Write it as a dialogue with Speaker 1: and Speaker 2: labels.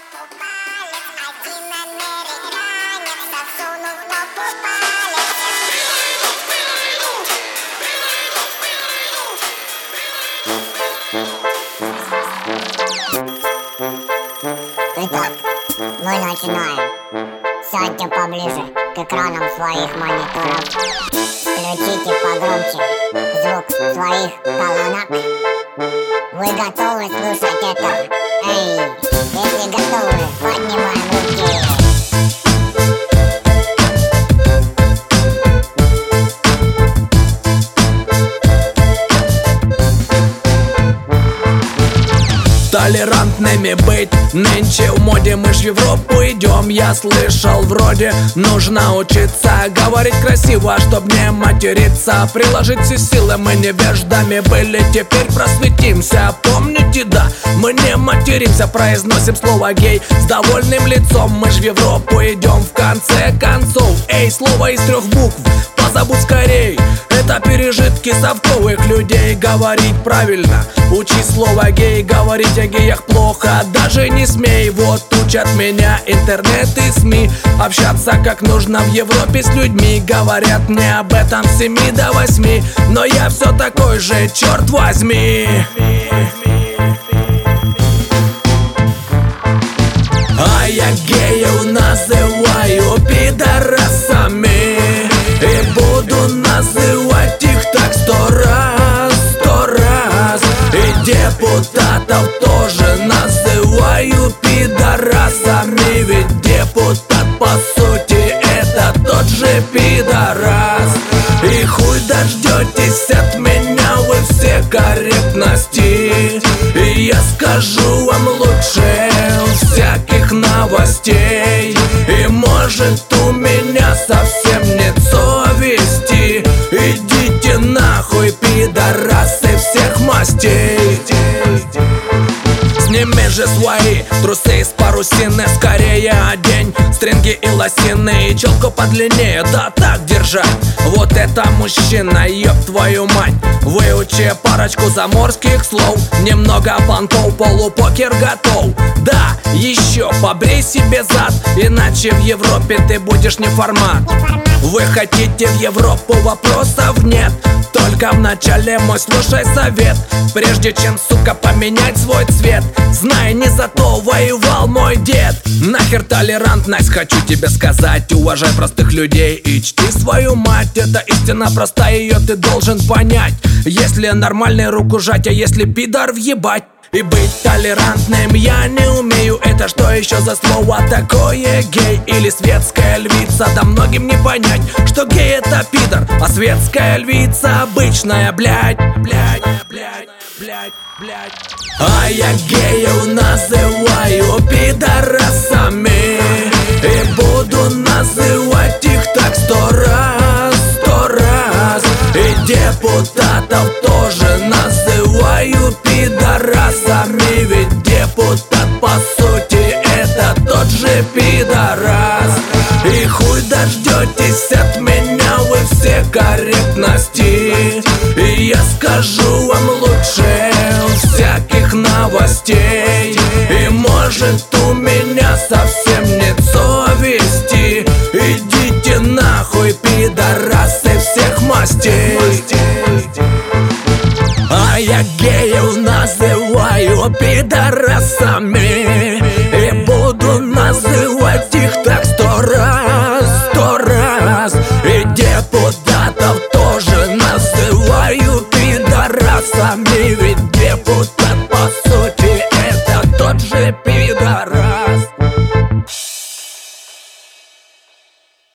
Speaker 1: Итак, мы начинаем. Сядьте поближе к экранам своих мониторов. Включите погромче звук своих колонок. Вы готовы слушать это? Эй, если готовы, поднимаем руки.
Speaker 2: Толерантными быть нынче в моде, мы ж в Европу идем. Я слышал, вроде нужно учиться говорить красиво, чтоб не материться. Приложить все силы, мы невеждами были, теперь просветимся. Помните, да, мы не материмся, произносим слово гей с довольным лицом. Мы ж в Европу идем в конце концов. Эй, слово из 3 букв, позабудь скорей. Это пережитки совковых людей. Говорить правильно, учи слово гей. Говорить о геях плохо, даже не смей. Вот учат меня интернет и СМИ. Общаться как нужно в Европе с людьми. Говорят мне об этом с 7 до 8, но я все такой же, черт возьми. А я геев называю пидорасами, и буду называть их так 100 раз, 100 раз. И депутатов тоже называю пидорасами, ведь депутат по сути это тот же пидорас. И хуй дождетесь от меня вы все корректности, и я скажу вам лучше всяких новостей. И может у меня совсем нет совести. Идите нахуй, пидорасы всех мастей. Сними же свои трусы из парусины, скорее одень стринги и лосины, и челку подлиннее, да так держать. Вот это мужчина, ёб твою мать. Выучи парочку заморских слов, немного понтов, полупокер готов. Да, еще побрей себе зад, иначе в Европе ты будешь не формат. Вы хотите в Европу, вопросов нет, только вначале мой слушай совет. Прежде чем, сука, поменять свой цвет, знай, не за то воевал мой дед. Нахер толерантность, хочу тебе сказать. Уважай простых людей и чти свою мать. Это истина простая, ее ты должен понять. Если нормальный руку жать, а если пидор въебать. И быть толерантным я не умею. Это что еще за слово такое? Гей или светская львица? Да многим не понять, что гей это пидор, а светская львица обычная, блядь, блядь, блядь, блядь, блядь. А я геев называю пидорасами, и буду называть их так 100 раз, 100 раз. И депутатов тоже называю пидорасами, ведь депутат по сути это тот же пидорас. И хуй дождетесь от меня вы все корректности, и я скажу вам лучше всяких новостей. И может у меня совсем нет совести. Идите нахуй, пидорасы всех мастей. А я геев называю пидорасами, и буду называть их так 100 раз, 100 раз. И депутатов тоже называю пидорасами, ведь